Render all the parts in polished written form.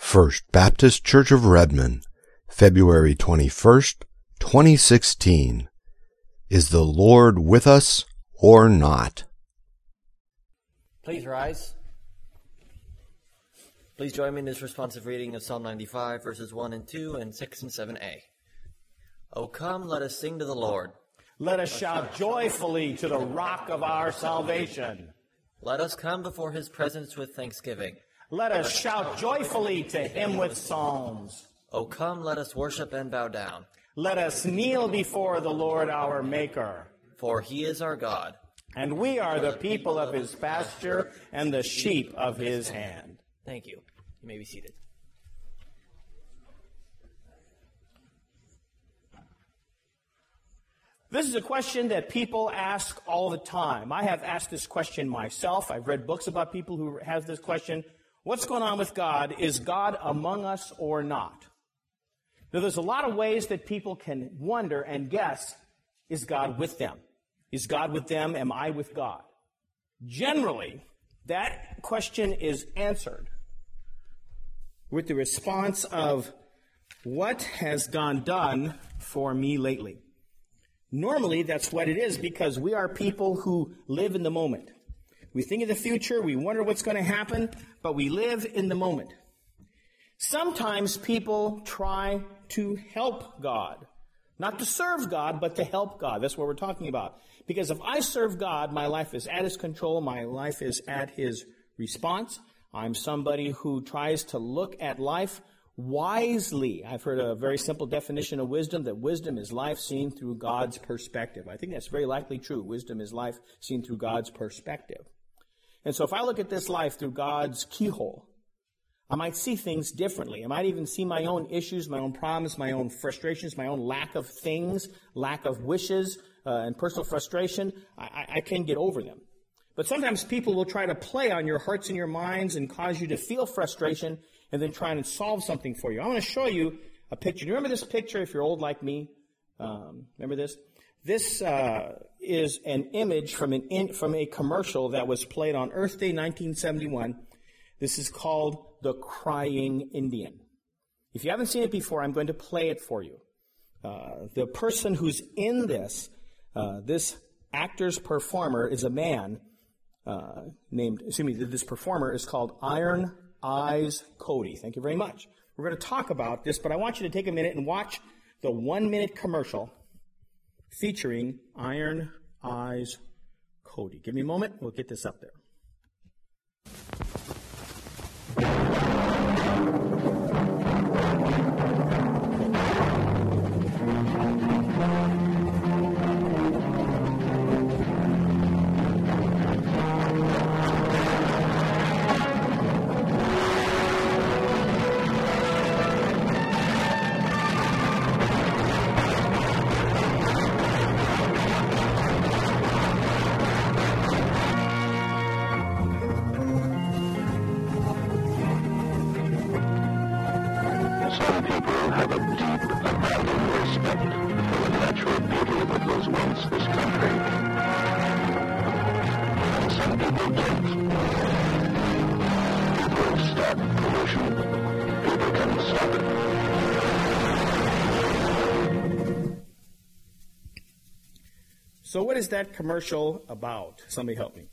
First Baptist Church of Redmond, February 21st, 2016. Is the Lord with us or not? Please rise. Please join me in this responsive reading of Psalm 95, verses 1 and 2, and 6 and 7a. O come, let us sing to the Lord. Let us shout joyfully to the rock of our salvation. Let us come before his presence with thanksgiving. Let us shout joyfully to him with psalms. O come, let us worship and bow down. Let us kneel before the Lord our Maker. For he is our God. And we are the people of his pasture and the sheep of his hand. Thank you. You may be seated. This is a question that people ask all the time. I have asked this question myself. I've read books about people who have this question. What's going on with God? Is God among us or not? Now, there's a lot of ways that people can wonder and guess, is God with them? Is God with them? Am I with God? Generally, that question is answered with the response of, what has God done for me lately? Normally, that's what it is, because we are people who live in the moment. We think of the future, we wonder what's going to happen, but we live in the moment. Sometimes people try to help God. Not to serve God, but to help God. That's what we're talking about. Because if I serve God, my life is at his control, my life is at his response. I'm somebody who tries to look at life wisely. I've heard a very simple definition of wisdom, that wisdom is life seen through God's perspective. I think that's very likely true. Wisdom is life seen through God's perspective. And so if I look at this life through God's keyhole, I might see things differently. I might even see my own issues, my own problems, my own frustrations, my own lack of things, lack of wishes, and personal frustration. I can get over them. But sometimes people will try to play on your hearts and your minds and cause you to feel frustration and then try and solve something for you. I want to show you a picture. Do you remember this picture if you're old like me? Remember this? This is an image from a commercial that was played on Earth Day 1971. This is called The Crying Indian. If you haven't seen it before, I'm going to play it for you. The person who's in this actor's performer is a man this performer is called Iron Eyes Cody. Thank you very much. We're going to talk about this, but I want you to take a minute and watch the 1-minute commercial featuring Iron Eyes Cody. Give me a moment. We'll get this up there. Some people have a deep, abiding respect for the natural beauty that was once this country. And some people don't. People start pollution. People can stop it. So what is that commercial about? Somebody help me.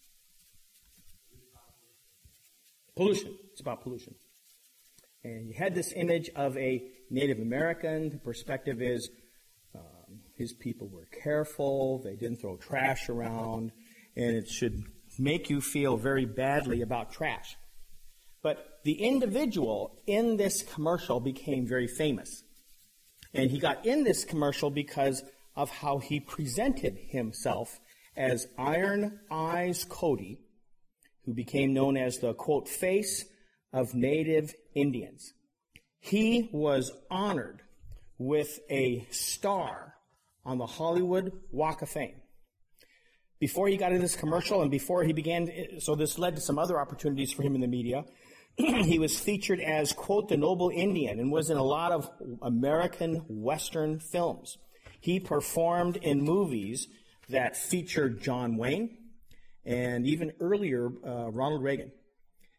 Pollution. It's about pollution. And you had this image of a Native American. The perspective is his people were careful. They didn't throw trash around. And it should make you feel very badly about trash. But the individual in this commercial became very famous. And he got in this commercial because of how he presented himself as Iron Eyes Cody, who became known as the, quote, face of Native Indians. He was honored with a star on the Hollywood Walk of Fame. Before he got in this commercial and before he began, so this led to some other opportunities for him in the media, he was featured as, quote, the noble Indian, and was in a lot of American Western films. He performed in movies that featured John Wayne and even earlier Ronald Reagan.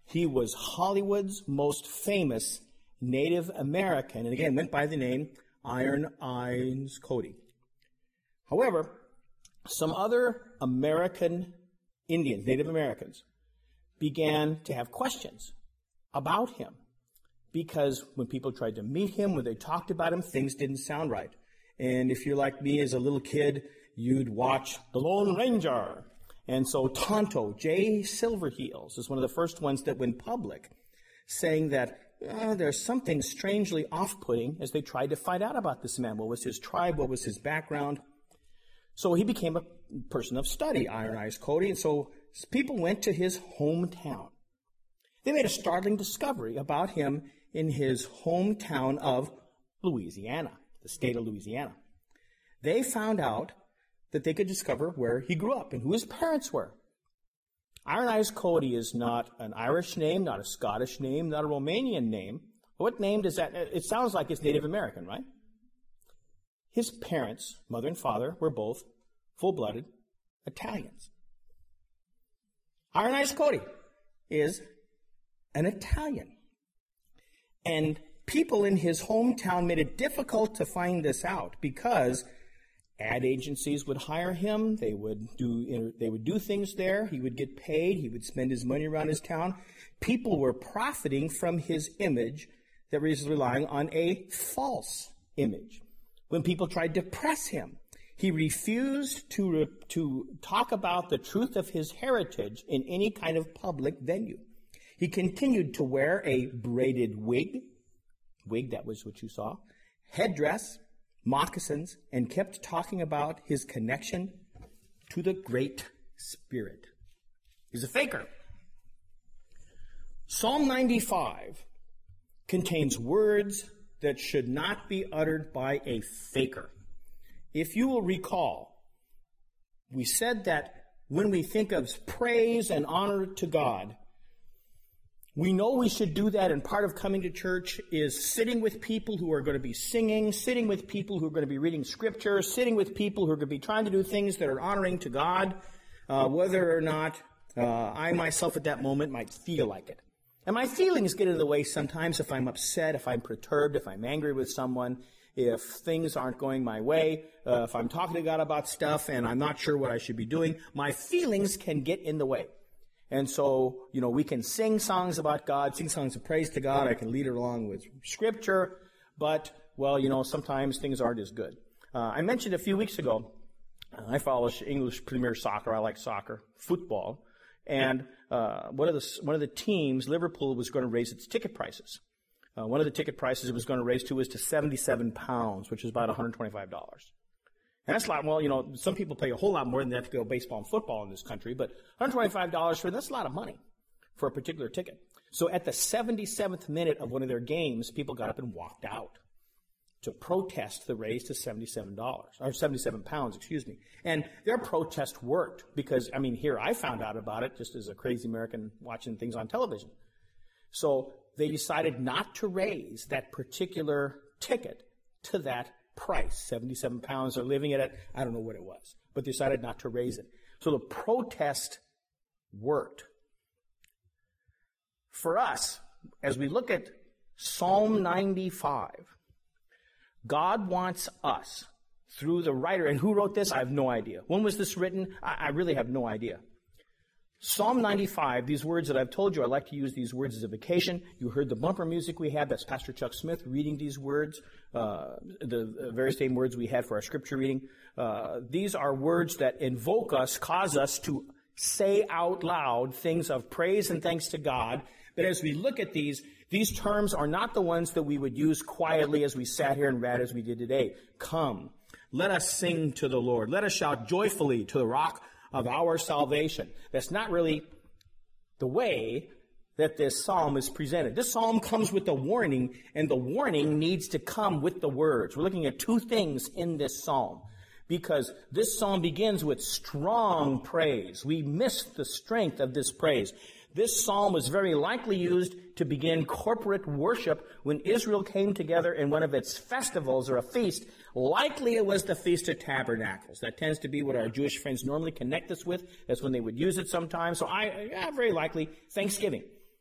He was Hollywood's most famous Native American, and again went by the name Iron Eyes Cody. However, some other American Indians, Native Americans, began to have questions about him because when people tried to meet him, when they talked about him, things didn't sound right. And if you're like me as a little kid, you'd watch The Lone Ranger. And so Tonto, J. Silverheels, is one of the first ones that went public, saying that there's something strangely off-putting as they tried to find out about this man. What was his tribe? What was his background? So he became a person of study, Iron Eyes Cody, and so people went to his hometown. They made a startling discovery about him in his hometown of Louisiana, the state of Louisiana. They found out that they could discover where he grew up and who his parents were. Iron Eyes Cody is not an Irish name, not a Scottish name, not a Romanian name. What name does that? It sounds like it's Native American, right? His parents, mother and father, were both full-blooded Italians. Iron Eyes Cody is an Italian. And people in his hometown made it difficult to find this out because ad agencies would hire him. They would do things there. He would get paid. He would spend his money around his town. People were profiting from his image that was relying on a false image. When people tried to press him, he refused to talk about the truth of his heritage in any kind of public venue. He continued to wear a braided wig, that was what you saw, headdress, moccasins, and kept talking about his connection to the Great Spirit. He's a faker. Psalm 95 contains words that should not be uttered by a faker. If you will recall, we said that when we think of praise and honor to God, we know we should do that, and part of coming to church is sitting with people who are going to be singing, sitting with people who are going to be reading Scripture, sitting with people who are going to be trying to do things that are honoring to God, whether or not I myself at that moment might feel like it. And my feelings get in the way sometimes if I'm upset, if I'm perturbed, if I'm angry with someone, if things aren't going my way, if I'm talking to God about stuff and I'm not sure what I should be doing, my feelings can get in the way. And so, we can sing songs about God, sing songs of praise to God. I can lead it along with Scripture, but, sometimes things aren't as good. I mentioned a few weeks ago, I follow English Premier Soccer. I like soccer, football. And one of the teams, Liverpool, was going to raise its ticket prices. One of the ticket prices it was going to raise to was to £77, which is about $125. And that's a lot. Well, some people pay a whole lot more than that to go baseball and football in this country, but $125 that's a lot of money for a particular ticket. So at the 77th minute of one of their games, people got up and walked out to protest the raise to £77, or 77 pounds, excuse me. And their protest worked because, here I found out about it just as a crazy American watching things on television. So they decided not to raise that particular ticket to that price, 77 pounds. They're living at it. I don't know what it was, but they decided not to raise it. So the protest worked. For us, as we look at Psalm 95, God wants us, through the writer, and who wrote this? I have no idea. When was this written? I really have no idea. Psalm 95, these words that I've told you, I like to use these words as a vacation. You heard the bumper music we had. That's Pastor Chuck Smith reading these words, the very same words we had for our scripture reading. These are words that invoke us, cause us to say out loud things of praise and thanks to God. But as we look at these terms are not the ones that we would use quietly as we sat here and read as we did today. Come, let us sing to the Lord. Let us shout joyfully to the rock of our salvation. That's not really the way that this psalm is presented. This psalm comes with a warning, and the warning needs to come with the words. We're looking at two things in this psalm, because this psalm begins with strong praise. We miss the strength of this praise. This psalm was very likely used to begin corporate worship when Israel came together in one of its festivals or a feast. Likely it was the Feast of Tabernacles. That tends to be what our Jewish friends normally connect us with. That's when they would use it sometimes. So very likely Thanksgiving.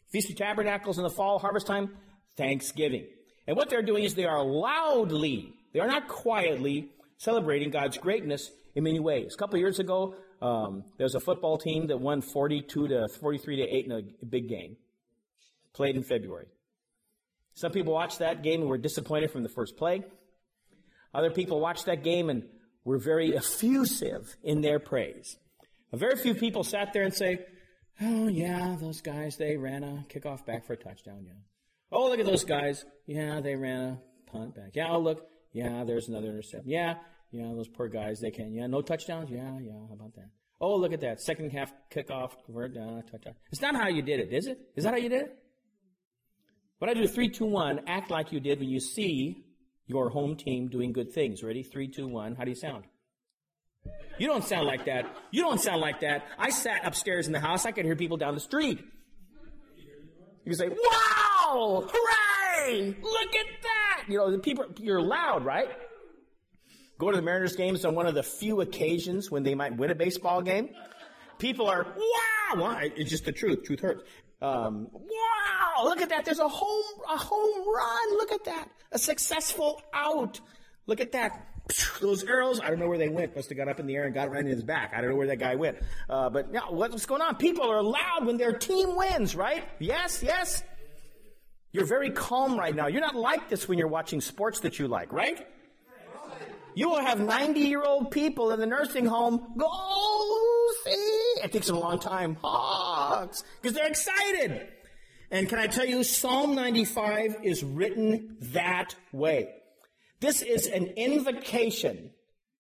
Feast of Tabernacles in the fall, harvest time, Thanksgiving. And what they're doing is they are loudly, they are not quietly, celebrating God's greatness in many ways. A couple of years ago, there was a football team that won 43-8 in a big game. Played in February. Some people watched that game and were disappointed from the first play. Other people watched that game and were very effusive in their praise. Very few people sat there and say, oh, yeah, those guys, they ran a kickoff back for a touchdown, yeah. Oh, look at those guys. Yeah, they ran a punt back. Yeah, oh, look. Yeah, there's another interception. Yeah, those poor guys, they can't. Yeah, no touchdowns? Yeah, how about that? Oh, look at that. Second half kickoff, convert, touchdown. It's not how you did it, is it? Is that how you did it? What I do, 3, 2, 1, act like you did when you see your home team doing good things. Ready? 3, 2, 1. How do you sound? You don't sound like that. You don't sound like that. I sat upstairs in the house. I could hear people down the street. You can say, wow! Hooray! Look at that! The people, you're loud, right? Go to the Mariners games on one of the few occasions when they might win a baseball game. People are, wow! Well, it's just the truth. Truth hurts. Wow! Look at that. There's a home run. Look at that. A successful out. Look at that. Those arrows, I don't know where they went. Must have got up in the air and got right in his back. I don't know where that guy went. But now, what's going on? People are loud when their team wins, right? Yes. You're very calm right now. You're not like this when you're watching sports that you like, right? You will have 90-year-old people in the nursing home go see. It takes them a long time. Because they're excited. And can I tell you, Psalm 95 is written that way. This is an invitation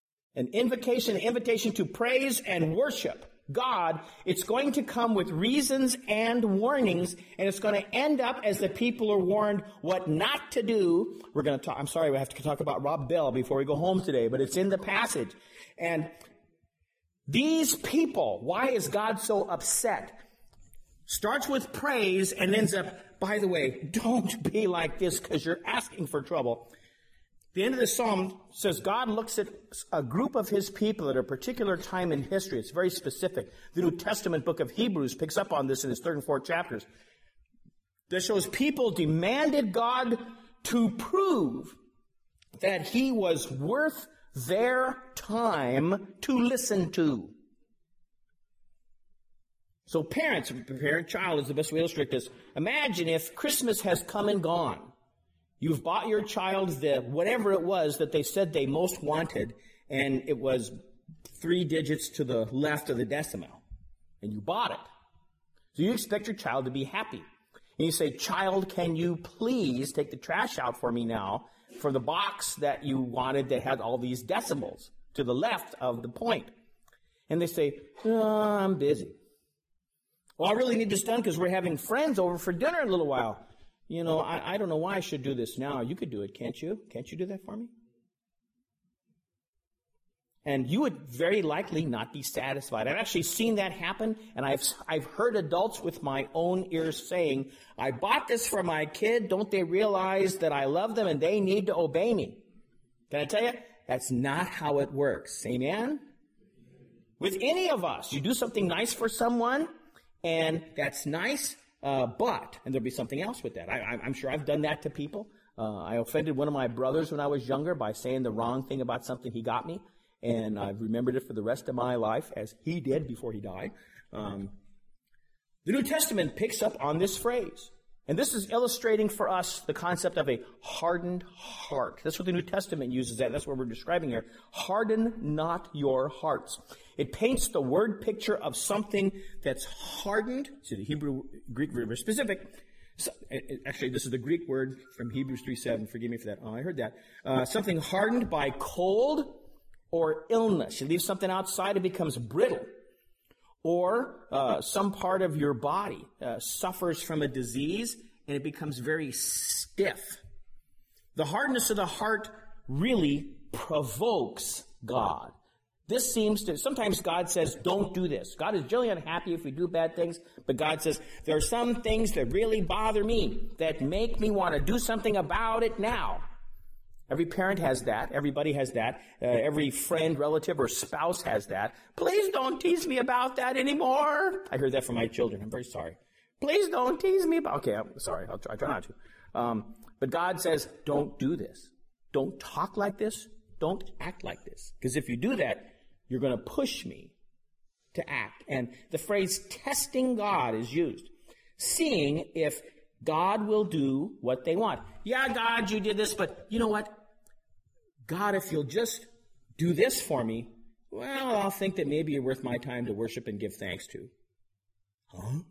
to praise and worship God. It's going to come with reasons and warnings, and it's going to end up as the people are warned what not to do. We're going to talk, I'm sorry, we have to talk about Rob Bell before we go home today, but it's in the passage. And these people, why is God so upset? Starts with praise and ends up, by the way, don't be like this because you're asking for trouble. The end of the psalm says God looks at a group of his people at a particular time in history. It's very specific. The New Testament book of Hebrews picks up on this in its 3rd and 4th chapters. That shows people demanded God to prove that he was worth their time to listen to. So parent-child is the best way to illustrate this. Imagine if Christmas has come and gone. You've bought your child whatever it was that they said they most wanted, and it was 3 digits to the left of the decimal. And you bought it. So you expect your child to be happy. And you say, child, can you please take the trash out for me now for the box that you wanted that had all these decimals to the left of the point? And they say, I'm busy. Well, I really need this done because we're having friends over for dinner in a little while. I don't know why I should do this now. You could do it, can't you? Can't you do that for me? And you would very likely not be satisfied. I've actually seen that happen, and I've heard adults with my own ears saying, I bought this for my kid. Don't they realize that I love them and they need to obey me? Can I tell you? That's not how it works. Amen? With any of us, you do something nice for someone, and that's nice. And there'll be something else with that. I'm sure I've done that to people. I offended one of my brothers when I was younger by saying the wrong thing about something he got me, and I've remembered it for the rest of my life, as he did before he died. The New Testament picks up on this phrase, and this is illustrating for us the concept of a hardened heart. That's what the New Testament uses that. That's what we're describing here. Harden not your hearts. It paints the word picture of something that's hardened. See, the Greek word, very specific. So, actually, this is the Greek word from Hebrews 3:7. Forgive me for that. Oh, I heard that. Something hardened by cold or illness. You leave something outside, it becomes brittle. Or some part of your body suffers from a disease, and it becomes very stiff. The hardness of the heart really provokes God. This seems to, sometimes God says, don't do this. God is generally unhappy if we do bad things, but God says, there are some things that really bother me, that make me want to do something about it now. Every parent has that. Everybody has that. Every friend, relative, or spouse has that. Please don't tease me about that anymore. I heard that from my children. I'm very sorry. Please don't tease me about. Okay, I'm sorry. I try not to. But God says, don't do this. Don't talk like this. Don't act like this. Because if you do that, you're going to push me to act. And the phrase testing God is used. Seeing if God will do what they want. Yeah, God, you did this, but you know what? God, if you'll just do this for me, well, I'll think that maybe you're worth my time to worship and give thanks to. Huh?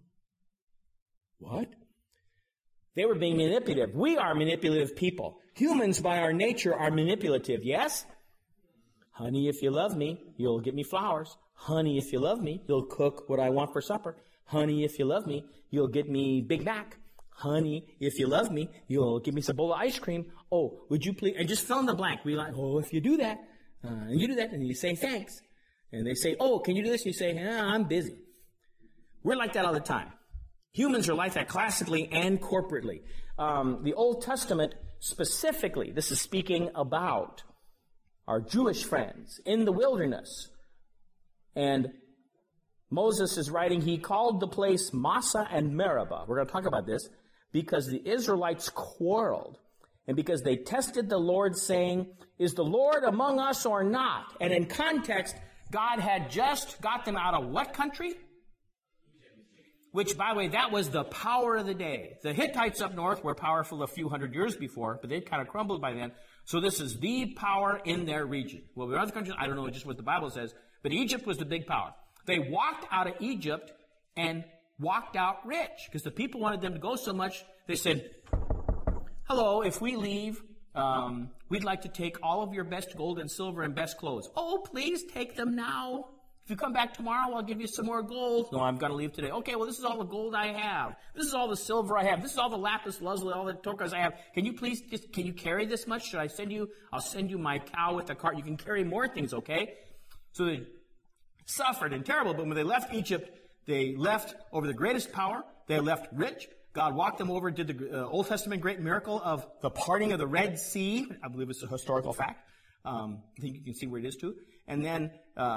What? They were being manipulative. We are manipulative people. Humans, by our nature, are manipulative, yes? Honey, if you love me, you'll give me flowers. Honey, if you love me, you'll cook what I want for supper. Honey, if you love me, you'll get me Big Mac. Honey, if you love me, you'll give me some bowl of ice cream. Oh, would you please, and just fill in the blank. We like, oh, if you do that, and you do that, and you say thanks. And they say, oh, can you do this? And you say, I'm busy. We're like that all the time. Humans are like that classically and corporately. The Old Testament specifically, this is speaking about our Jewish friends in the wilderness. And Moses is writing, he called the place Massa and Meribah. We're going to talk about this because the Israelites quarreled and because they tested the Lord saying, is the Lord among us or not? And in context, God had just got them out of what country? Which, by the way, that was the power of the day. The Hittites up north were powerful a few hundred years before, but they'd kind of crumbled by then. So this is the power in their region. Well, the other countries, I don't know just what the Bible says, but Egypt was the big power. They walked out of Egypt and walked out rich because the people wanted them to go so much. They said, hello, if we leave, we'd like to take all of your best gold and silver and best clothes. Oh, please take them now. If you come back tomorrow, I'll give you some more gold. No, I'm going to leave today. Okay, well, this is all the gold I have. This is all the silver I have. This is all the lapis lazuli, all the topaz I have. Can you please can you carry this much? Should I send you? I'll send you my cow with the cart. You can carry more things, okay? So they suffered and terrible, but when they left Egypt, they left over the greatest power. They left rich. God walked them over, did the Old Testament great miracle of the parting of the Red Sea. I believe it's a historical fact. I think you can see where it is too. And then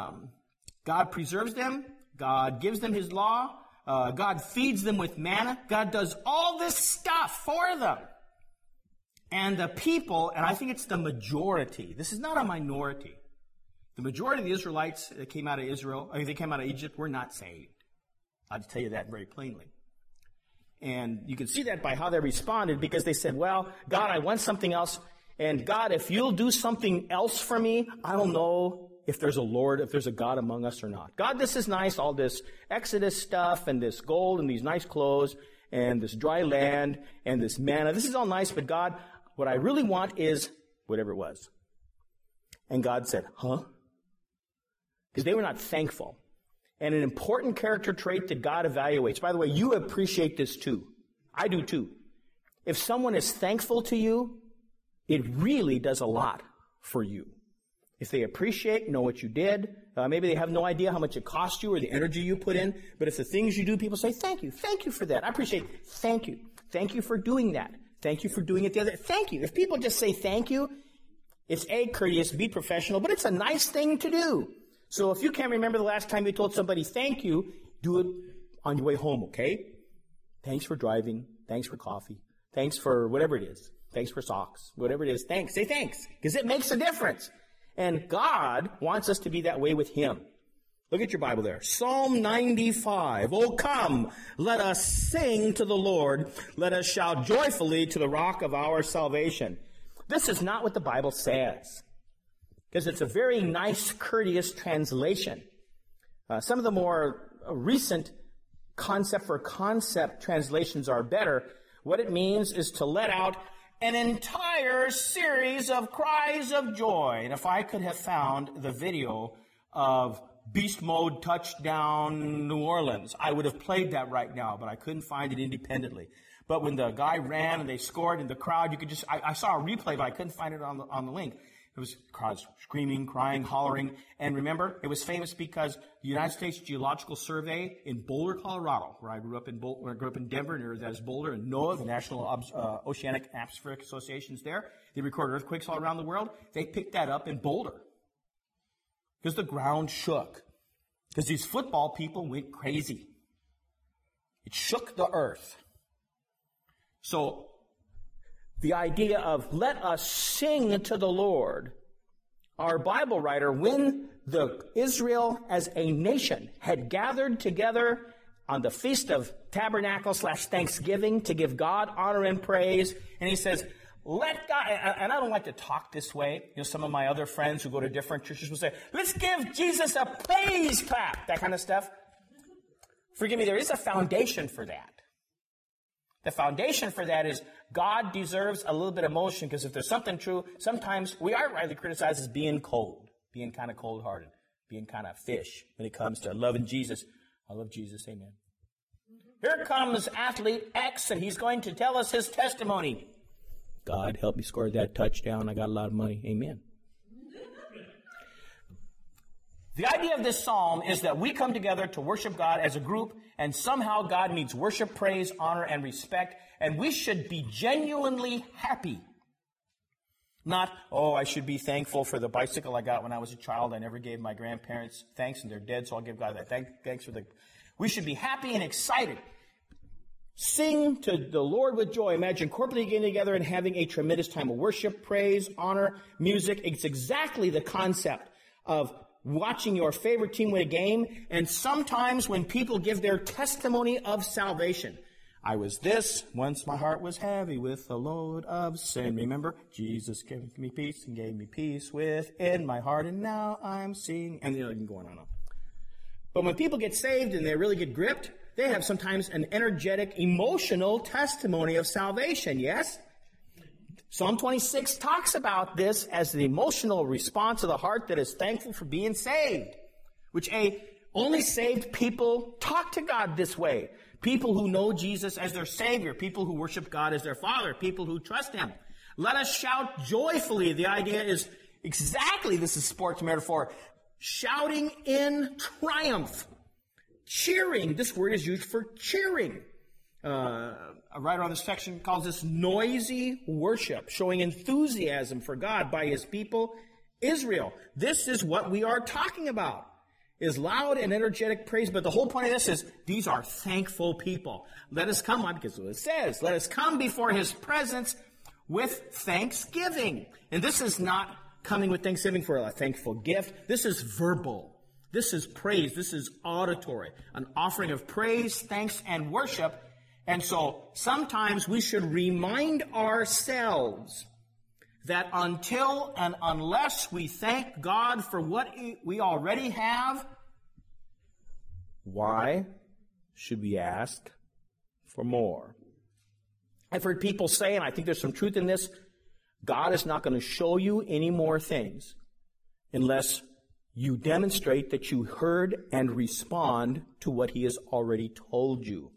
God preserves them. God gives them His law. God feeds them with manna. God does all this stuff for them. And the people, and I think it's the majority. This is not a minority. The majority of the Israelites that came out of they came out of Egypt, were not saved. I'll just tell you that very plainly. And you can see that by how they responded, because they said, well, God, I want something else. And God, if you'll do something else for me, I don't know if there's a Lord, if there's a God among us or not. God, this is nice, all this Exodus stuff and this gold and these nice clothes and this dry land and this manna. This is all nice, but God, what I really want is whatever it was. And God said, huh? Because they were not thankful. And an important character trait that God evaluates. By the way, you appreciate this too. I do too. If someone is thankful to you, it really does a lot for you. If they appreciate, know what you did, maybe they have no idea how much it cost you or the energy you put in, but if the things you do, people say, thank you for that. I appreciate it. Thank you for doing that. Thank you for doing it the other. Thank you. If people just say thank you, it's A, courteous, B, professional, but it's a nice thing to do. So if you can't remember the last time you told somebody thank you, do it on your way home, okay? Thanks for driving. Thanks for coffee. Thanks for whatever it is. Thanks for socks. Whatever it is. Thanks. Say thanks. Because it makes a difference. And God wants us to be that way with Him. Look at your Bible there. Psalm 95. Oh, come, let us sing to the Lord. Let us shout joyfully to the rock of our salvation. This is not what the Bible says, because it's a very nice, courteous translation. Some of the more recent concept for concept translations are better. What it means is to let out an entire series of cries of joy. And if I could have found the video of Beast Mode Touchdown New Orleans, I would have played that right now, but I couldn't find it independently. But when the guy ran and they scored in the crowd, you could just, I saw a replay, but I couldn't find it on the link. It was crowds screaming, crying, hollering. And remember, it was famous because the United States Geological Survey in Boulder, Colorado, where I grew up in Denver, near that is Boulder, and NOAA, the National Oceanic Atmospheric Association's there. They record earthquakes all around the world. They picked that up in Boulder because the ground shook. Because these football people went crazy. It shook the earth. So, the idea of let us sing to the Lord, our Bible writer, when Israel as a nation had gathered together on the Feast of Tabernacle / Thanksgiving to give God honor and praise, and he says, let God, and I don't like to talk this way. Some of my other friends who go to different churches will say, let's give Jesus a praise clap, that kind of stuff. Forgive me, there is a foundation for that. The foundation for that is God deserves a little bit of emotion, because if there's something true, sometimes we are rightly criticized as being cold, being kind of cold-hearted, being kind of fish when it comes to loving Jesus. I love Jesus, amen. Here comes athlete X, and he's going to tell us his testimony. God, help me score that touchdown. I got a lot of money. Amen. The idea of this psalm is that we come together to worship God as a group, and somehow God needs worship, praise, honor, and respect, and we should be genuinely happy. Not, oh, I should be thankful for the bicycle I got when I was a child. I never gave my grandparents thanks, and they're dead, so I'll give God that. Thanks for the... We should be happy and excited. Sing to the Lord with joy. Imagine corporately getting together and having a tremendous time of worship, praise, honor, music. It's exactly the concept of watching your favorite team win a game, and sometimes when people give their testimony of salvation. I was this, once my heart was heavy with a load of sin. Remember, Jesus gave me peace and gave me peace within my heart, and now I'm seeing, and you can go on and on. But when people get saved and they really get gripped, they have sometimes an energetic, emotional testimony of salvation, yes? Psalm 26 talks about this as the emotional response of the heart that is thankful for being saved, which only saved people talk to God this way. People who know Jesus as their Savior, people who worship God as their Father, people who trust Him. Let us shout joyfully. The idea is exactly, this is sports metaphor, shouting in triumph. Cheering, this word is used for cheering. A writer on this section calls this noisy worship, showing enthusiasm for God by His people, Israel. This is what we are talking about, is loud and energetic praise. But the whole point of this is, these are thankful people. Let us come, because it says, let us come before His presence with thanksgiving. And this is not coming with thanksgiving for a thankful gift. This is verbal. This is praise. This is auditory. An offering of praise, thanks, and worship. And so sometimes we should remind ourselves that until and unless we thank God for what we already have, why should we ask for more? I've heard people say, and I think there's some truth in this, God is not going to show you any more things unless you demonstrate that you heard and respond to what He has already told you.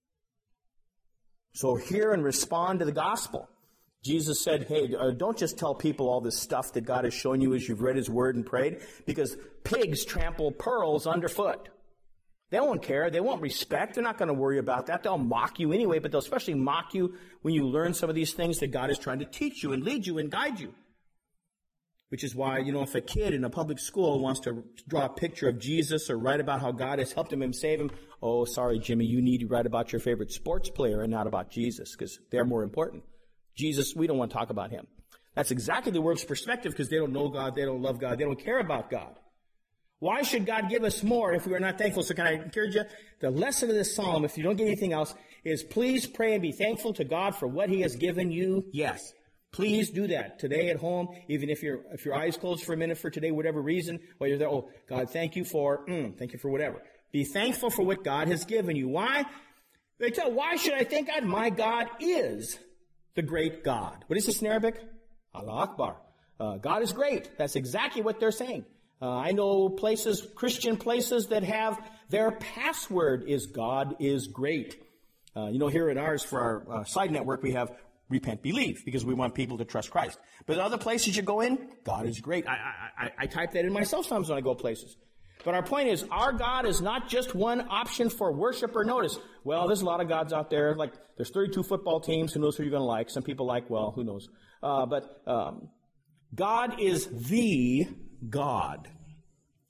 So hear and respond to the gospel. Jesus said, hey, don't just tell people all this stuff that God has shown you as you've read His word and prayed, because pigs trample pearls underfoot. They won't care. They won't respect. They're not going to worry about that. They'll mock you anyway, but they'll especially mock you when you learn some of these things that God is trying to teach you and lead you and guide you. Which is why, if a kid in a public school wants to draw a picture of Jesus or write about how God has helped him and saved him, oh, sorry, Jimmy, you need to write about your favorite sports player and not about Jesus, because they're more important. Jesus, we don't want to talk about Him. That's exactly the world's perspective, because they don't know God, they don't love God, they don't care about God. Why should God give us more if we are not thankful? So can I encourage you? The lesson of this psalm, if you don't get anything else, is please pray and be thankful to God for what He has given you. Yes. Please do that today at home, even if your eyes closed for a minute for today, whatever reason, while you're there. Oh, God, thank you for whatever. Be thankful for what God has given you. Why? They tell, why should I thank God? My God is the great God. What is this in Arabic? Allah Akbar. God is great. That's exactly what they're saying. I know places, Christian places, that have their password is God is great. Here at ours, for our side network, we have repent, believe, because we want people to trust Christ. But other places you go in, God is great. I type that in myself sometimes when I go places. But our point is, our God is not just one option for worship or notice. Well, there's a lot of gods out there. Like, there's 32 football teams. Who knows who you're going to like? Some people like, well, who knows? But God is the God.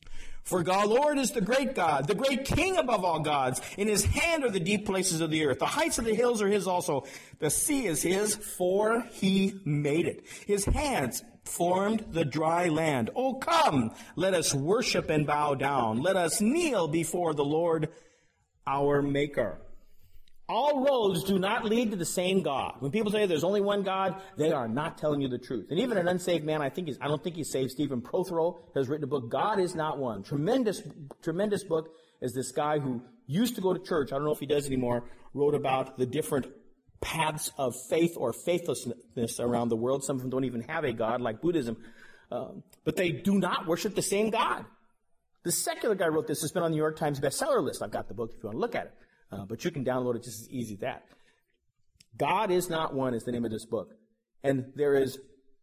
For God, Lord, is the great God, the great King above all gods. In his hand are the deep places of the earth. The heights of the hills are his also. The sea is his, for he made it. His hands formed the dry land. Oh, come, let us worship and bow down. Let us kneel before the Lord our Maker. All roads do not lead to the same God. When people say there's only one God, they are not telling you the truth. And even an unsaved man, I don't think he's saved, Stephen Prothero, has written a book, God is Not One. Tremendous book, as this guy who used to go to church, I don't know if he does anymore, wrote about the different paths of faith or faithlessness around the world. Some of them don't even have a God, like Buddhism. But they do not worship the same God. The secular guy wrote this. It's been on the New York Times bestseller list. I've got the book if you want to look at it. But you can download it just as easy as that. God is Not One is the name of this book. And there is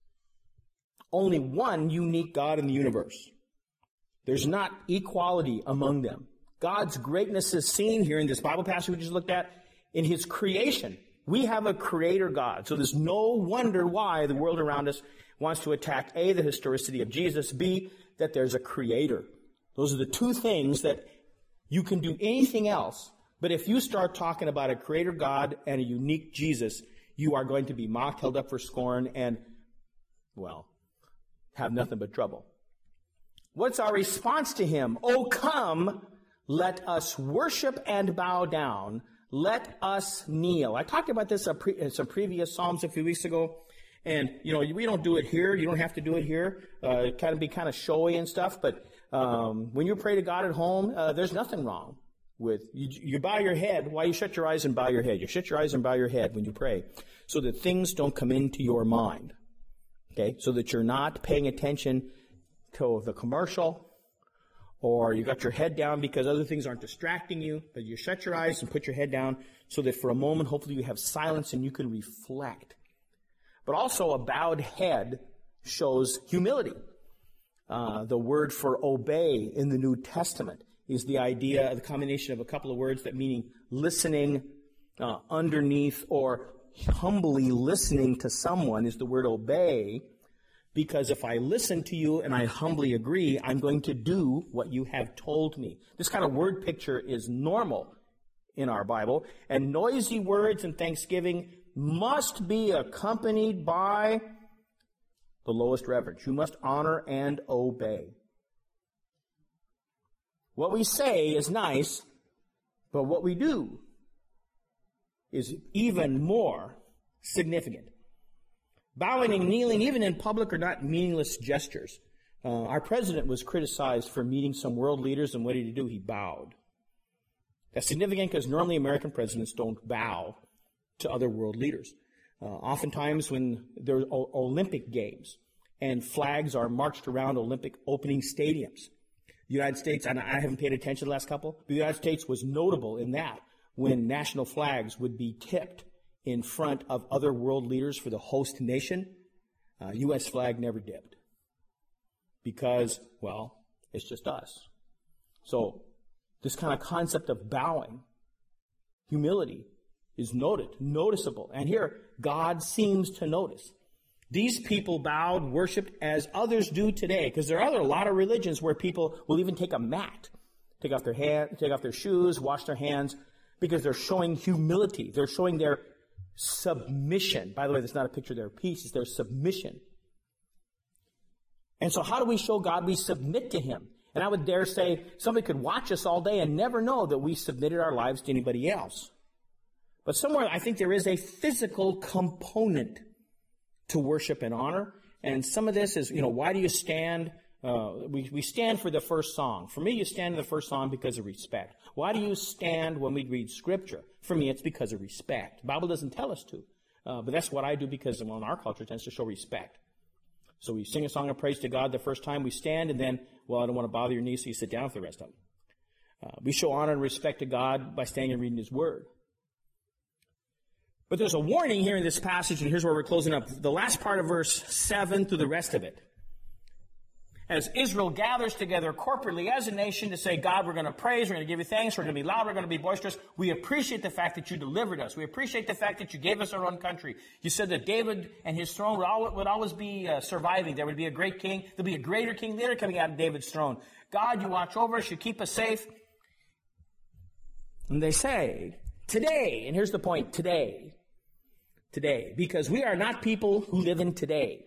only one unique God in the universe. There's not equality among them. God's greatness is seen here in this Bible passage we just looked at in his creation. We have a creator God. So there's no wonder why the world around us wants to attack A, the historicity of Jesus, B, that there's a creator. Those are the two things that you can do anything else. But if you start talking about a creator God and a unique Jesus, you are going to be mocked, held up for scorn, and, well, have nothing but trouble. What's our response to him? Oh, come, let us worship and bow down. Let us kneel. I talked about this in some previous Psalms a few weeks ago. And, we don't do it here. You don't have to do it here. It can be kind of showy and stuff. But when you pray to God at home, there's nothing wrong with you bow your head. Why you shut your eyes and bow your head? You shut your eyes and bow your head when you pray so that things don't come into your mind. Okay? So that you're not paying attention to the commercial or you got your head down because other things aren't distracting you, but you shut your eyes and put your head down so that for a moment, hopefully you have silence and you can reflect. But also a bowed head shows humility. The word for obey in the New Testament is the idea, the combination of a couple of words that meaning listening underneath or humbly listening to someone is the word obey. Because if I listen to you and I humbly agree, I'm going to do what you have told me. This kind of word picture is normal in our Bible. And noisy words and thanksgiving must be accompanied by the lowest reverence. You must honor and obey. What we say is nice, but what we do is even more significant. Bowing and kneeling, even in public, are not meaningless gestures. Our president was criticized for meeting some world leaders, and what did he do? He bowed. That's significant because normally American presidents don't bow to other world leaders. Oftentimes when there are Olympic Games and flags are marched around Olympic opening stadiums, the United States, and I haven't paid attention to the last couple, but the United States was notable in that when national flags would be tipped in front of other world leaders for the host nation, U.S. flag never dipped. Because, well, it's just us. So this kind of concept of bowing, humility, is noticeable. And here, God seems to notice. These people bowed, worshipped as others do today, because there are a lot of religions where people will even take a mat, take off their shoes, wash their hands, because they're showing humility. They're showing their submission. By the way, that's not a picture of their peace, it's their submission. And so how do we show God we submit to him? And I would dare say somebody could watch us all day and never know that we submitted our lives to anybody else. But somewhere I think there is a physical component to worship and honor. And some of this is, why do you stand? We stand for the first song. For me, you stand in the first song because of respect. Why do you stand when we read Scripture? For me, it's because of respect. The Bible doesn't tell us to. But that's what I do because, our culture tends to show respect. So we sing a song of praise to God the first time we stand, and then, I don't want to bother your knees, so you sit down for the rest of them. We show honor and respect to God by standing and reading His Word. But there's a warning here in this passage, and here's where we're closing up. The last part of verse 7 through the rest of it. as Israel gathers together corporately as a nation to say, God, we're going to praise, we're going to give you thanks, we're going to be loud, we're going to be boisterous. We appreciate the fact that you delivered us. We appreciate the fact that you gave us our own country. You said that David and his throne would always be surviving. There would be a great king. There'll be a greater king later coming out of David's throne. God, you watch over us, you keep us safe. And they say, today, and here's the point, today, because we are not people who live in today.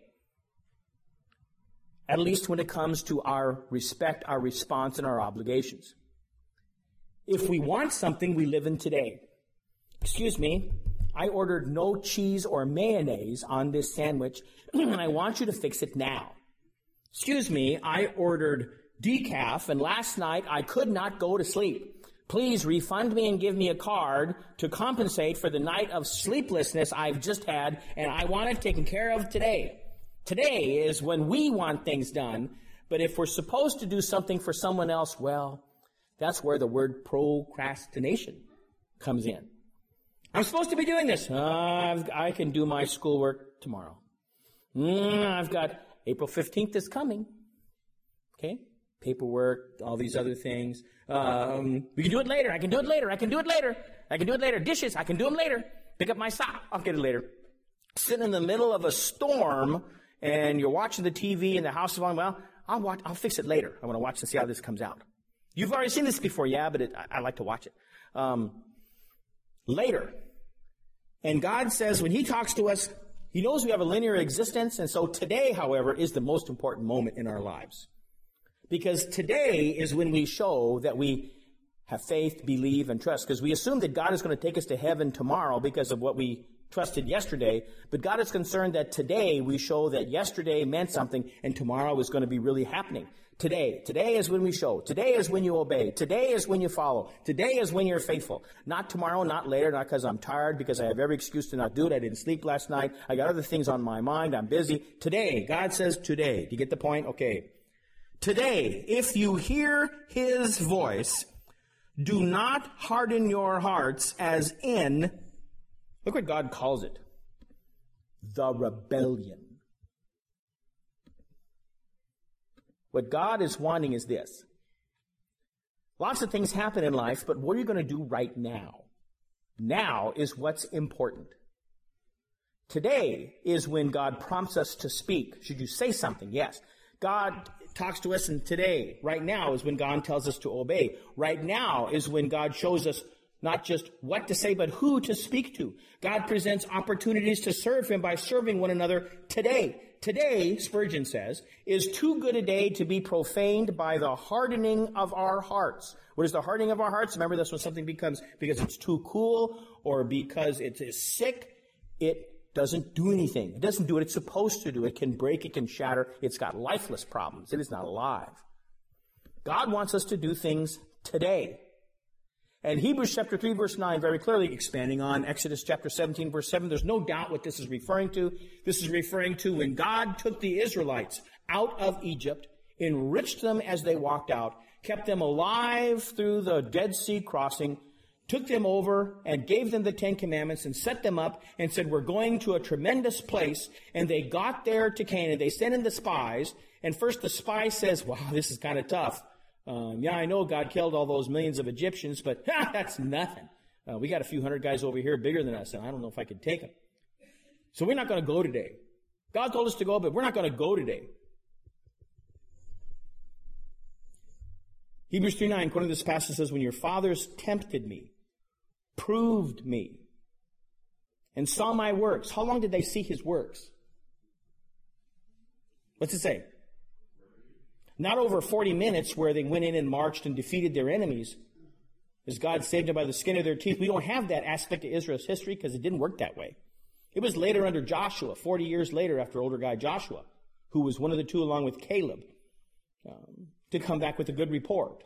At least when it comes to our respect, our response, and our obligations. If we want something, we live in today. Excuse me, I ordered no cheese or mayonnaise on this sandwich, and I want you to fix it now. Excuse me, I ordered decaf, and last night I could not go to sleep. Please refund me and give me a card to compensate for the night of sleeplessness I've just had, and I want it taken care of today. Today is when we want things done, but if we're supposed to do something for someone else, well, that's where the word procrastination comes in. I'm supposed to be doing this. I can do my schoolwork tomorrow. I've got April 15th is coming. Okay? Paperwork, all these other things. We can do it later. I can do it later. I can do it later. I can do it later. Dishes, I can do them later. Pick up my sock. I'll get it later. Sitting in the middle of a storm, and you're watching the TV and the house is on, well, I'll fix it later. I want to watch and see how this comes out. You've already seen this before, yeah, but I like to watch it. Later. And God says when He talks to us, He knows we have a linear existence, and so today, however, is the most important moment in our lives. Because today is when we show that we have faith, believe, and trust. Because we assume that God is going to take us to heaven tomorrow because of what we trusted yesterday, but God is concerned that today we show that yesterday meant something and tomorrow is going to be really happening. Today is when we show. Today is when you obey. Today is when you follow. Today is when you're faithful. Not tomorrow, not later, not because I'm tired, because I have every excuse to not do it. I didn't sleep last night. I got other things on my mind. I'm busy. Today, God says today. Do you get the point? Okay. Today, if you hear His voice, do not harden your hearts as in, look what God calls it, the rebellion. What God is wanting is this. Lots of things happen in life, but what are you going to do right now? Now is what's important. Today is when God prompts us to speak. Should you say something? Yes. God talks to us, and today, right now, is when God tells us to obey. Right now is when God shows us not just what to say, but who to speak to. God presents opportunities to serve Him by serving one another today. Today, Spurgeon says, is too good a day to be profaned by the hardening of our hearts. What is the hardening of our hearts? Remember, that's when something becomes, because it's too cool or because it is sick, it doesn't do anything. It doesn't do what it's supposed to do. It can break, it can shatter. It's got lifeless problems. It is not alive. God wants us to do things today. And Hebrews chapter 3, verse 9, very clearly expanding on Exodus chapter 17, verse 7, there's no doubt what this is referring to. This is referring to when God took the Israelites out of Egypt, enriched them as they walked out, kept them alive through the Dead Sea crossing, took them over and gave them the Ten Commandments and set them up and said, we're going to a tremendous place. And they got there to Canaan. They sent in the spies. And first the spy says, wow, this is kind of tough. Yeah, I know God killed all those millions of Egyptians, but that's nothing. We got a few hundred guys over here bigger than us, and I don't know if I could take them. So we're not going to go today. God told us to go, but we're not going to go today. Hebrews 3:9, quoting this passage, says, when your fathers tempted me, proved me, and saw my works. How long did they see His works? What's it say? Not over 40 minutes where they went in and marched and defeated their enemies. As God saved them by the skin of their teeth. We don't have that aspect of Israel's history because it didn't work that way. It was later under Joshua, 40 years later after older guy Joshua, who was one of the two along with Caleb, to come back with a good report.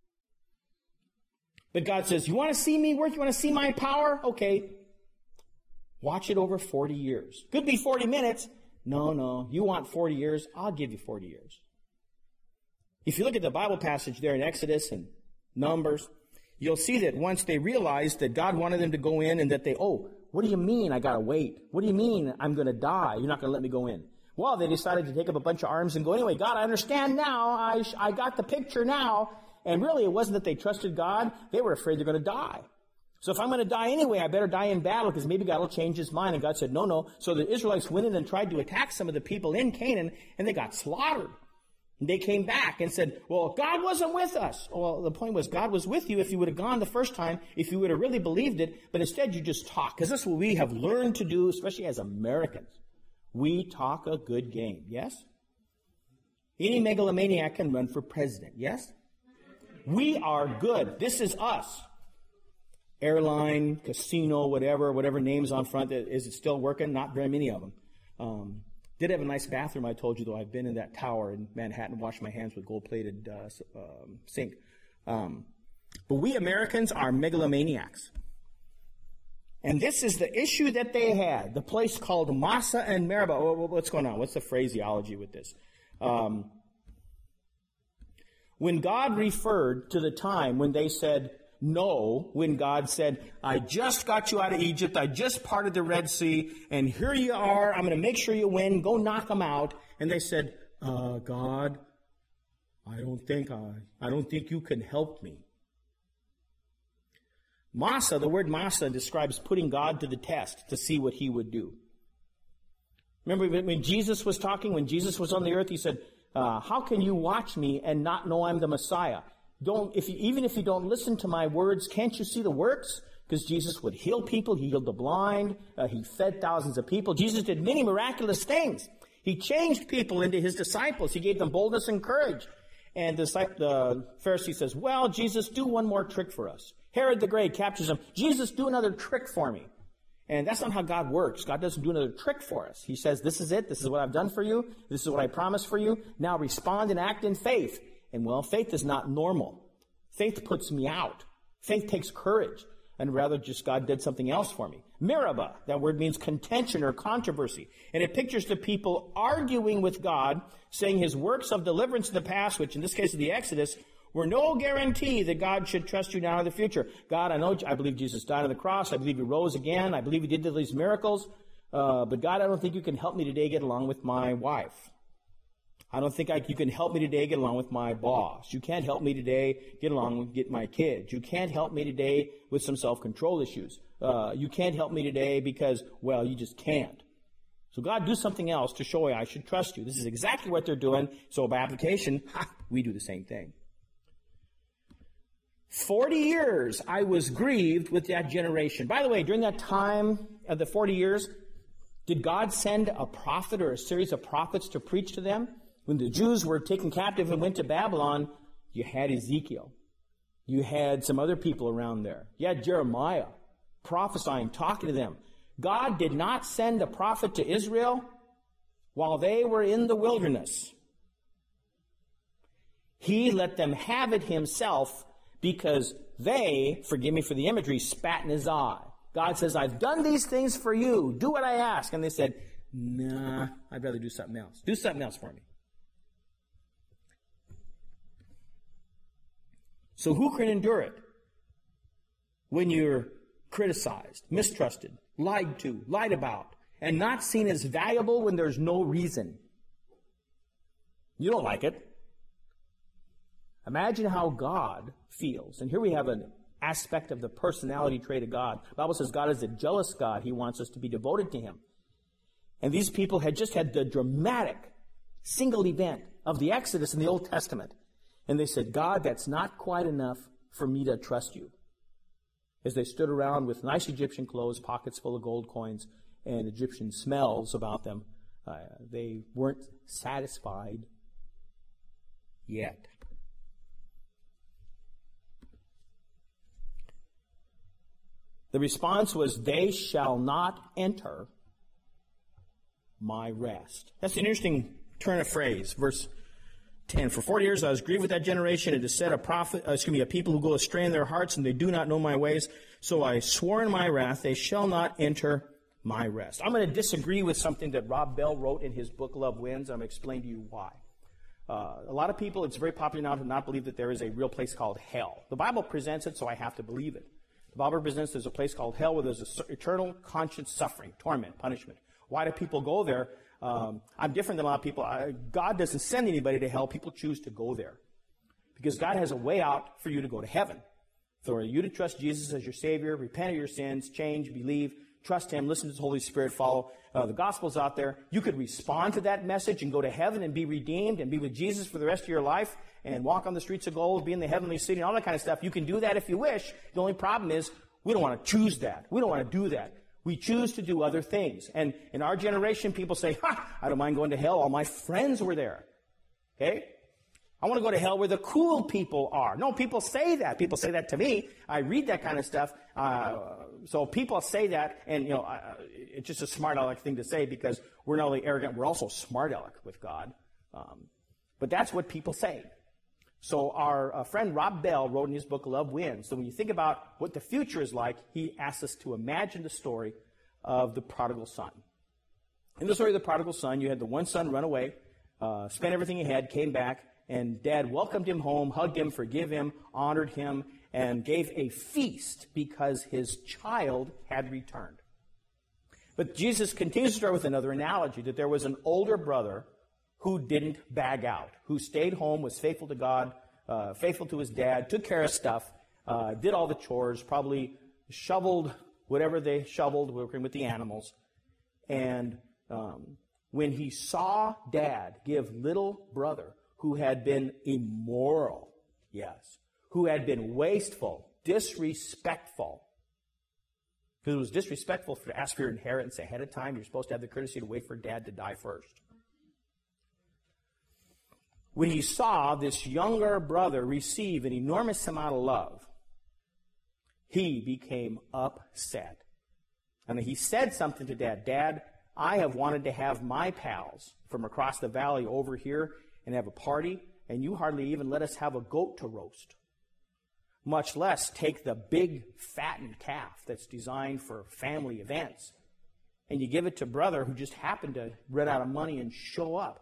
But God says, you want to see me work? You want to see my power? Okay. Watch it over 40 years. Could be 40 minutes. No. You want 40 years? I'll give you 40 years. If you look at the Bible passage there in Exodus and Numbers, you'll see that once they realized that God wanted them to go in and that what do you mean I got to wait? What do you mean I'm going to die? You're not going to let me go in? Well, they decided to take up a bunch of arms and go, anyway, God, I understand now. I got the picture now. And really, it wasn't that they trusted God. They were afraid they're going to die. So if I'm going to die anyway, I better die in battle because maybe God will change his mind. And God said, no. So the Israelites went in and tried to attack some of the people in Canaan, and they got slaughtered. And they came back and said, well, God wasn't with us. Well, the point was God was with you if you would have gone the first time, if you would have really believed it, but instead you just talk. Because that's what we have learned to do, especially as Americans. We talk a good game, yes? Any megalomaniac can run for president, yes? We are good. This is us. Airline, casino, whatever name's on front. Is it still working? Not very many of them. Did have a nice bathroom, I told you, though. I've been in that tower in Manhattan, washed my hands with gold-plated sink. But we Americans are megalomaniacs. And this is the issue that they had. The place called Massa and Meribah. What's going on? What's the phraseology with this? When God referred to the time when they said no, when God said, I just got you out of Egypt, I just parted the Red Sea, and here you are, I'm going to make sure you win, go knock them out. And they said, God, I don't think you can help me. Massa, the word Massa describes putting God to the test to see what he would do. Remember when Jesus was talking, when Jesus was on the earth, he said, how can you watch me and not know I'm the Messiah? Even if you don't listen to my words, can't you see the works? Because Jesus would heal people. He healed the blind. He fed thousands of people. Jesus did many miraculous things. He changed people into his disciples. He gave them boldness and courage. And the Pharisee says, well, Jesus, do one more trick for us. Herod the Great captures him. Jesus, do another trick for me. And that's not how God works. God doesn't do another trick for us. He says, this is it. This is what I've done for you. This is what I promised for you. Now respond and act in faith. And well, faith is not normal. Faith puts me out. Faith takes courage. And rather just God did something else for me. Meribah, that word means contention or controversy. And it pictures the people arguing with God, saying his works of deliverance in the past, which in this case of the Exodus, were no guarantee that God should trust you now in the future. God, I believe Jesus died on the cross. I believe he rose again. I believe he did these miracles. But God, I don't think you can help me today get along with my wife. I don't think you can help me today get along with my boss. You can't help me today get my kids. You can't help me today with some self-control issues. You can't help me today because, well, you just can't. So God, do something else to show I should trust you. This is exactly what they're doing. So by application, we do the same thing. 40 years I was grieved with that generation. By the way, during that time of the 40 years, did God send a prophet or a series of prophets to preach to them? When the Jews were taken captive and went to Babylon, you had Ezekiel. You had some other people around there. You had Jeremiah prophesying, talking to them. God did not send a prophet to Israel while they were in the wilderness. He let them have it himself because they, forgive me for the imagery, spat in his eye. God says, I've done these things for you. Do what I ask. And they said, nah, I'd rather do something else. Do something else for me. So who can endure it? When you're criticized, mistrusted, lied to, lied about, and not seen as valuable when there's no reason. You don't like it. Imagine how God feels. And here we have an aspect of the personality trait of God. The Bible says God is a jealous God. He wants us to be devoted to him. And these people had just had the dramatic single event of the Exodus in the Old Testament. And they said, God, that's not quite enough for me to trust you. As they stood around with nice Egyptian clothes, pockets full of gold coins, and Egyptian smells about them, they weren't satisfied yet. The response was, they shall not enter my rest. That's an interesting turn of phrase. Verse 10, for 40 years I was grieved with that generation. It is said a people who go astray in their hearts, and they do not know my ways. So I swore in my wrath, they shall not enter my rest. I'm going to disagree with something that Rob Bell wrote in his book, Love Wins. I'm going to explain to you why. A lot of people, it's very popular now to not believe that there is a real place called hell. The Bible presents it, so I have to believe it. The Bible presents there's a place called hell where there's eternal conscious suffering, torment, punishment. Why do people go there? I'm different than a lot of people. God doesn't send anybody to hell. People choose to go there. Because God has a way out for you to go to heaven. For you to trust Jesus as your Savior, repent of your sins, change, believe, trust Him, listen to His Holy Spirit, follow the Gospel's out there. You could respond to that message and go to heaven and be redeemed and be with Jesus for the rest of your life and walk on the streets of gold, be in the heavenly city, and all that kind of stuff. You can do that if you wish. The only problem is we don't want to choose that. We don't want to do that. We choose to do other things. And in our generation, people say, I don't mind going to hell. All my friends were there. Okay? I want to go to hell where the cool people are. No, people say that. People say that to me. I read that kind of stuff. So people say that, and it's just a smart aleck thing to say because we're not only arrogant, we're also smart aleck with God. But that's what people say. So our friend Rob Bell wrote in his book Love Wins. So when you think about what the future is like, he asks us to imagine the story of the prodigal son. In the story of the prodigal son, you had the one son run away, spent everything he had, came back, and Dad welcomed him home, hugged him, forgave him, honored him, and gave a feast because his child had returned. But Jesus continues to start with another analogy, that there was an older brother who didn't bag out, who stayed home, was faithful to God, faithful to his dad, took care of stuff, did all the chores, probably shoveled whatever they shoveled, working with the animals. And when he saw Dad give little brother, who had been immoral, yes, who had been wasteful, disrespectful, because it was disrespectful to ask for your inheritance ahead of time. You're supposed to have the courtesy to wait for Dad to die first. When he saw this younger brother receive an enormous amount of love, he became upset. And he said something to Dad. Dad, I have wanted to have my pals from across the valley over here and have a party, and you hardly even let us have a goat to roast, much less take the big fattened calf that's designed for family events, and you give it to brother who just happened to run out of money and show up.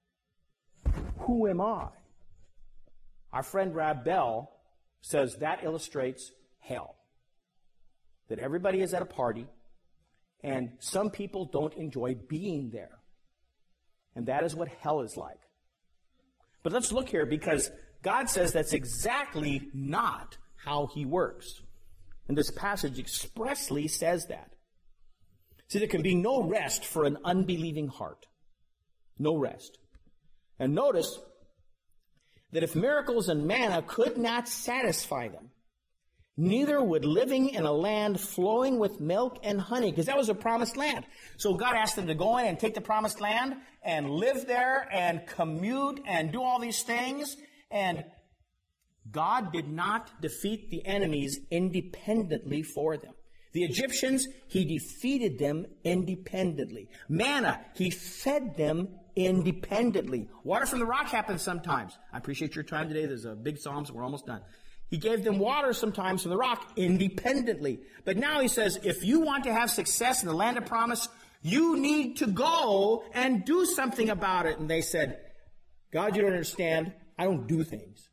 Who am I? Our friend Rob Bell says that illustrates hell. That everybody is at a party, and some people don't enjoy being there. And that is what hell is like. But let's look here, because God says that's exactly not how He works. And this passage expressly says that. See, there can be no rest for an unbelieving heart. No rest. And notice that if miracles and manna could not satisfy them, neither would living in a land flowing with milk and honey, because that was a promised land. So God asked them to go in and take the promised land and live there and commute and do all these things. And God did not defeat the enemies independently for them. The Egyptians, He defeated them independently. Manna, He fed them independently. Water from the rock happens sometimes. I appreciate your time today. There's a big Psalms. We're almost done. He gave them water sometimes from the rock independently. But now He says, if you want to have success in the land of promise, you need to go and do something about it. And they said, God, you don't understand. I don't do things.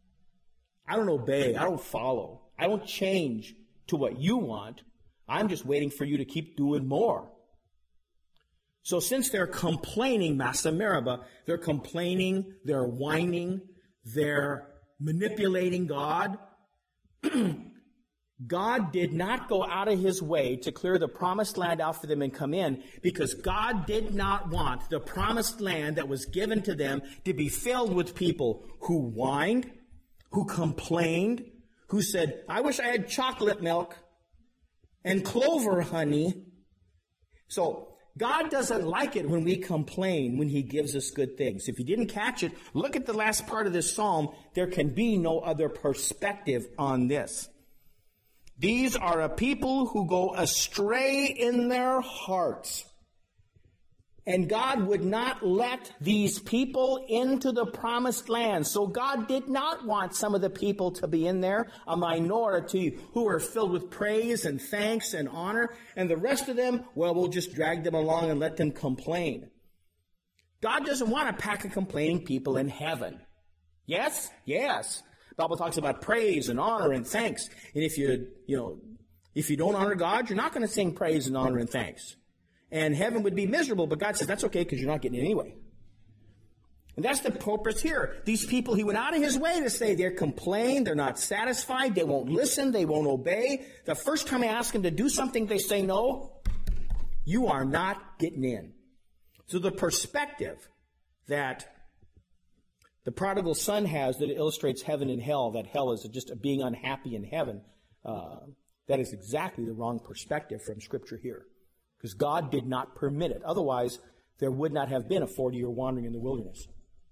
I don't obey. I don't follow. I don't change to what you want. I'm just waiting for you to keep doing more. So since they're complaining, Massa Meribah, they're complaining, they're whining, they're manipulating God. God did not go out of His way to clear the promised land out for them and come in, because God did not want the promised land that was given to them to be filled with people who whined, who complained, who said, I wish I had chocolate milk and clover honey. So God doesn't like it when we complain when He gives us good things. If you didn't catch it, look at the last part of this psalm. There can be no other perspective on this. These are a people who go astray in their hearts. And God would not let these people into the promised land. So God did not want some of the people to be in there, a minority who are filled with praise and thanks and honor. And the rest of them, well, we'll just drag them along and let them complain. God doesn't want a pack of complaining people in heaven. Yes? Yes. The Bible talks about praise and honor and thanks. And if you don't honor God, you're not going to sing praise and honor and thanks. and heaven would be miserable. But God says, that's okay because you're not getting it anyway. And that's the purpose here. These people, he went out of his way to say they're complaining, they're not satisfied, they won't listen, they won't obey. The first time I ask them to do something, they say no. You are not getting in. So the perspective that the prodigal son has that illustrates heaven and hell, that hell is just being unhappy in heaven, that is exactly the wrong perspective from Scripture here. Because God did not permit it. Otherwise, there would not have been a 40-year wandering in the wilderness.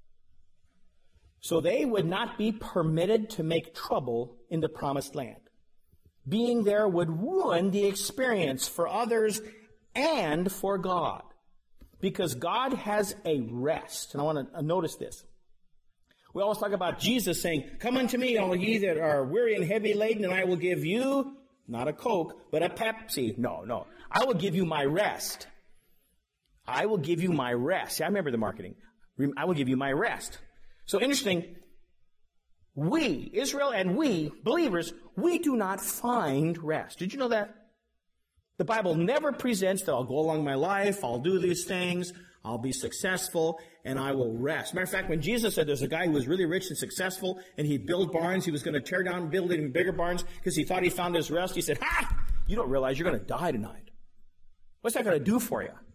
So they would not be permitted to make trouble in the promised land. Being there would ruin the experience for others and for God. Because God has a rest. And I want to notice this. We always talk about Jesus saying, come unto me, all ye that are weary and heavy laden, and I will give you, not a Coke, but a Pepsi. No. I will give you my rest. I will give you my rest. See, I remember the marketing. I will give you my rest. So interesting, we, Israel and we, believers, we do not find rest. Did you know that? The Bible never presents that I'll go along my life, I'll do these things, I'll be successful, and I will rest. Matter of fact, when Jesus said there's a guy who was really rich and successful, and he'd build barns, he was going to tear down and build even bigger barns because he thought he found his rest, he said, ha! You don't realize you're going to die tonight. What's that going to do for you?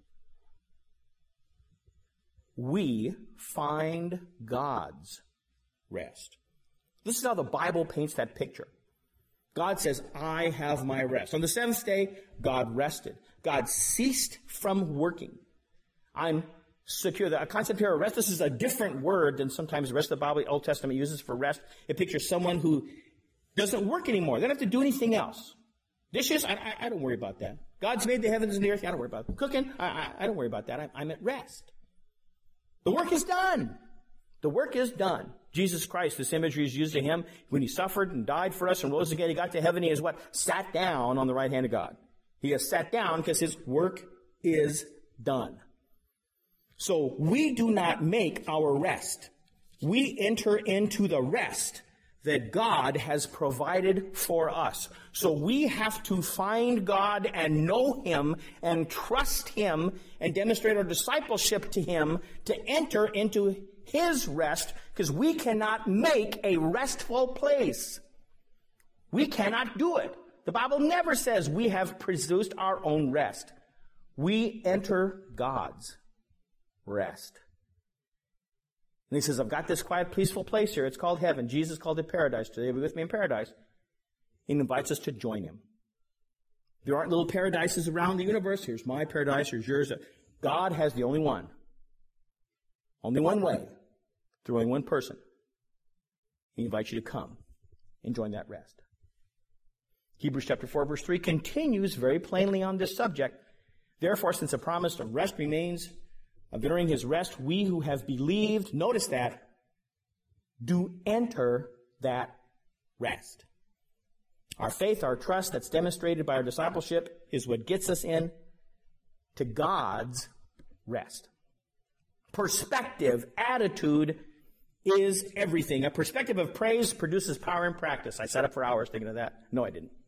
We find God's rest. This is how the Bible paints that picture. God says, I have my rest. On the seventh day, God rested. God ceased from working. I'm secure. The concept here of rest, this is a different word than sometimes the rest of the Bible, the Old Testament uses for rest. It pictures someone who doesn't work anymore. They don't have to do anything else. Dishes, I don't worry about that. God's made the heavens and the earth. I don't worry about it. Cooking, I don't worry about that. I'm at rest. The work is done. The work is done. Jesus Christ, this imagery is used to him when he suffered and died for us and rose again. He got to heaven. He has what? Sat down on the right hand of God. He has sat down because his work is done. So we do not make our rest. We enter into the rest that God has provided for us. So we have to find God and know him and trust him and demonstrate our discipleship to him to enter into his rest, because we cannot make a restful place. We cannot do it. The Bible never says we have produced our own rest. We enter God's rest. And he says, I've got this quiet, peaceful place here. It's called heaven. Jesus called it paradise. Today, be with me in paradise. He invites us to join him. There aren't little paradises around the universe. Here's my paradise. Here's yours. God has the only one. Only one way. Through only one person. He invites you to come and join that rest. Hebrews chapter 4, verse 3 continues very plainly on this subject. Therefore, since a promise of rest remains, during his rest, we who have believed, notice that, do enter that rest. Our faith, our trust that's demonstrated by our discipleship is what gets us in to God's rest. Perspective, attitude is everything. A perspective of praise produces power in practice. I sat up for hours thinking of that. No, I didn't.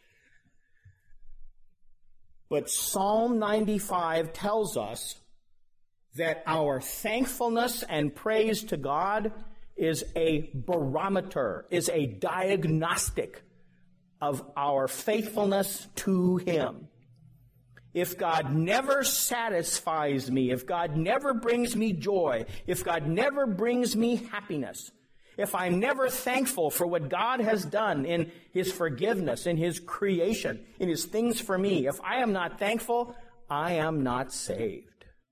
But Psalm 95 tells us that our thankfulness and praise to God is a barometer, is a diagnostic of our faithfulness to him. If God never satisfies me, if God never brings me joy, if God never brings me happiness, if I'm never thankful for what God has done in his forgiveness, in his creation, in his things for me, if I am not thankful, I am not saved.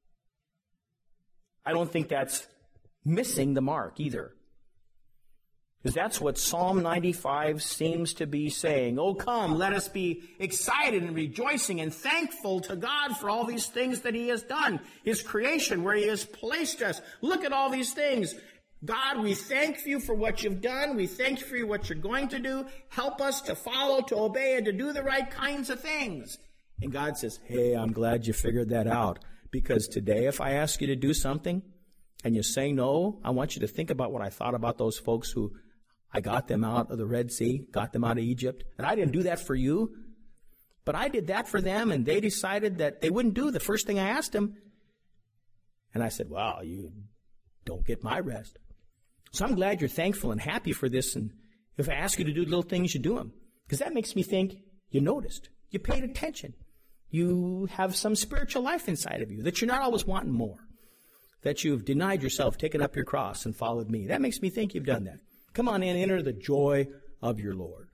I don't think that's missing the mark either. Because that's what Psalm 95 seems to be saying. Oh, come, let us be excited and rejoicing and thankful to God for all these things that he has done. His creation, where he has placed us. Look at all these things. God, we thank you for what you've done. We thank you for what you're going to do. Help us to follow, to obey, and to do the right kinds of things. And God says, hey, I'm glad you figured that out. Because today, if I ask you to do something and you say no, I want you to think about what I thought about those folks who I got them out of the Red Sea, got them out of Egypt. And I didn't do that for you. But I did that for them, and they decided that they wouldn't do the first thing I asked them. And I said, well, you don't get my rest. So I'm glad you're thankful and happy for this, and if I ask you to do little things, you do them. Because that makes me think you noticed. You paid attention. You have some spiritual life inside of you, that you're not always wanting more, that you've denied yourself, taken up your cross, and followed me. That makes me think you've done that. Come on in, enter the joy of your Lord.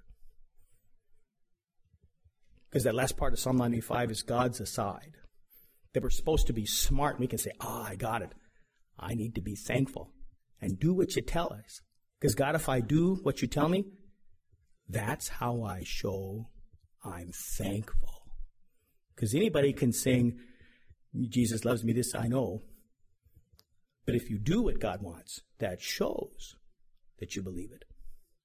Because that last part of Psalm 95 is God's aside. That we're supposed to be smart, and we can say, I got it. I need to be thankful and do what you tell us. Because God, if I do what you tell me, that's how I show I'm thankful. Because anybody can sing, Jesus loves me, this I know. But if you do what God wants, that shows that you believe it.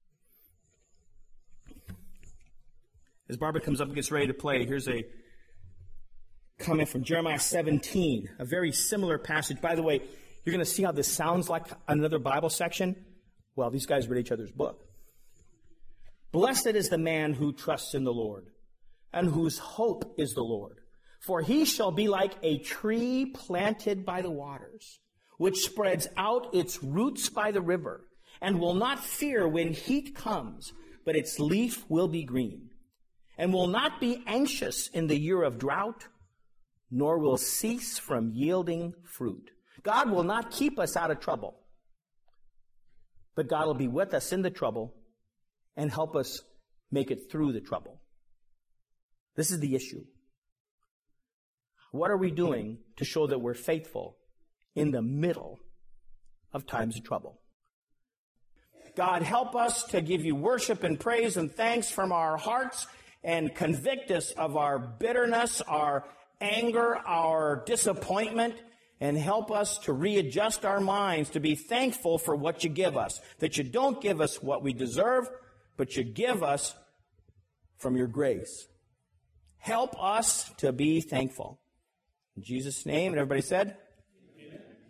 As Barbara comes up and gets ready to play, here's a comment from Jeremiah 17, a very similar passage. By the way, you're going to see how this sounds like another Bible section. Well, these guys read each other's book. Blessed is the man who trusts in the Lord, and whose hope is the Lord. For he shall be like a tree planted by the waters, which spreads out its roots by the river, and will not fear when heat comes, but its leaf will be green, and will not be anxious in the year of drought, nor will cease from yielding fruit. God will not keep us out of trouble, but God will be with us in the trouble and help us make it through the trouble. This is the issue. What are we doing to show that we're faithful in the middle of times of trouble? God, help us to give you worship and praise and thanks from our hearts, and convict us of our bitterness, our anger, our disappointment, and help us to readjust our minds to be thankful for what you give us. That you don't give us what we deserve, but you give us from your grace. Help us to be thankful. In Jesus' name, and everybody said,